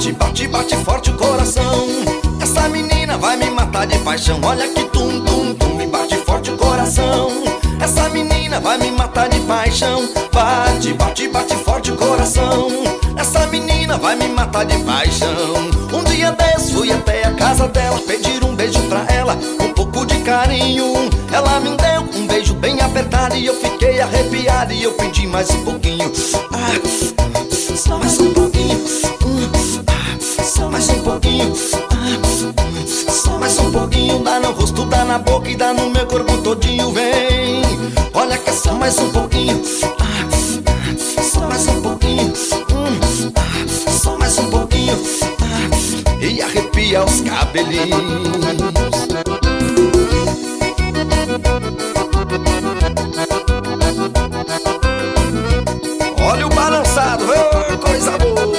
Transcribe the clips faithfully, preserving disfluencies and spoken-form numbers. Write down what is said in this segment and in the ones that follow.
Bate, bate, bate forte o coração. Essa menina vai me matar de paixão. Olha que tum, tum, tum, me bate forte o coração. Essa menina vai me matar de paixão. Bate, bate, bate forte o coração. Essa menina vai me matar de paixão. Um dia desse fui até a casa dela, pedir um beijo pra ela, um pouco de carinho. Ela me deu um beijo bem apertado e eu fiquei arrepiado e eu pedi mais um pouquinho. Ah, só mais um pouquinho. Ah, só mais um pouquinho. Ah, só mais um pouquinho. Dá no rosto, dá na boca e dá no meu corpo todinho. Vem, olha que é só mais um pouquinho. Ah, só mais um pouquinho. Hum, ah, só mais um pouquinho. Ah, e arrepia os cabelinhos. Olha o balançado, oh, coisa boa.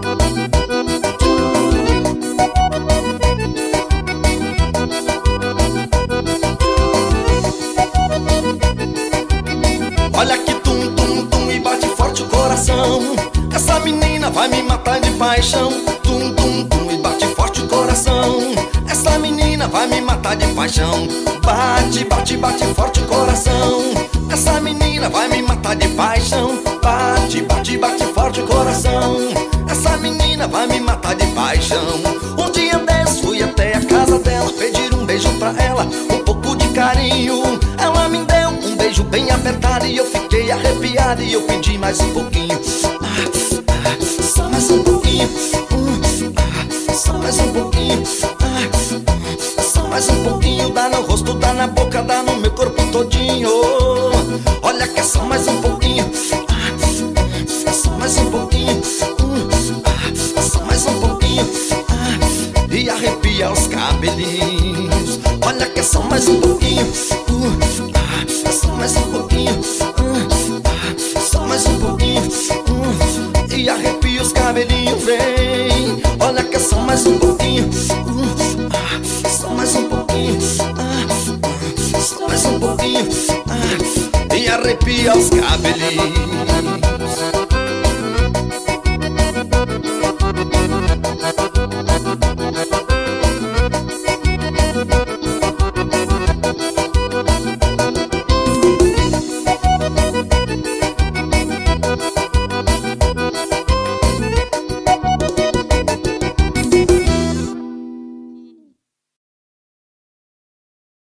Olha que tum, tum, tum e bate forte o coração. Essa menina vai me matar de paixão. Tum, tum, tum e bate forte o coração. Essa menina vai me matar de paixão. Bate, bate, bate forte o coração. Essa menina vai me matar de paixão. Bate, bate, bate forte o coração. Essa menina vai me matar de paixão. Um dia desse fui até a casa dela, pedir um beijo pra ela, um pouco de carinho. Ela me deu um beijo bem apertado e eu fiquei arrepiado e eu pedi mais um pouquinho. Ah, ah, só mais um pouquinho. Hum, ah, só mais um pouquinho. Ah, só mais um pouquinho. Dá no rosto, dá na boca, dá no meu corpo todinho. Olha que é só mais um pouquinho. Ah, só mais um pouquinho. Hum, ah, só mais um pouquinho. Ah, e arrepia os cabelinhos. Olha que é só mais um pouquinho. Uh, ah, só mais um pouquinho. Uh, ah, só mais um pouquinho. Uh, e arrepia os cabelinhos. Vem, olha que é só mais um pouquinho. Uh, ah, só mais um pouquinho. Uh, só mais um pouquinho. Uh, e arrepia os cabelinhos.